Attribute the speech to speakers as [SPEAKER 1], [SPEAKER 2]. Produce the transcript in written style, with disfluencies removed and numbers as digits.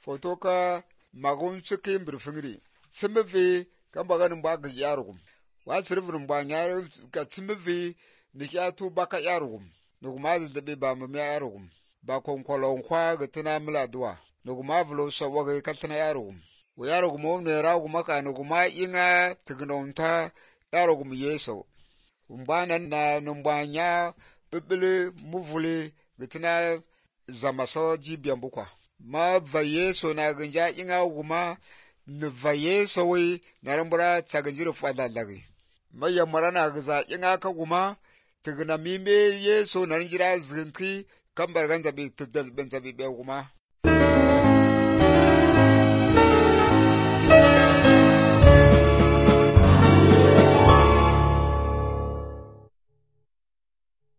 [SPEAKER 1] foto ka magun cikin birfingri simivi kan bagan ba ga yarugum wa sirvin ba nyar ka simivi ni ya tu baka yarugum nuguma da ba mu yarugum ba konkolon kwa ga tana muladuwa nuguma vlo sawaga ka tana yarugum wa yarugum ne raguma ka nuguma inga tignonta yarugum yeso umbanan na numbanya bibili muvuli gitina zamaso jibiyan bukwa ma vayeso na ganja inga guma ni vayeso wi na rambura tsaganjiro fadalagi maya marana gaza inga ka guma tigna mimbe yeso na njira zinki kambar ganza bi tidal benza bi be guma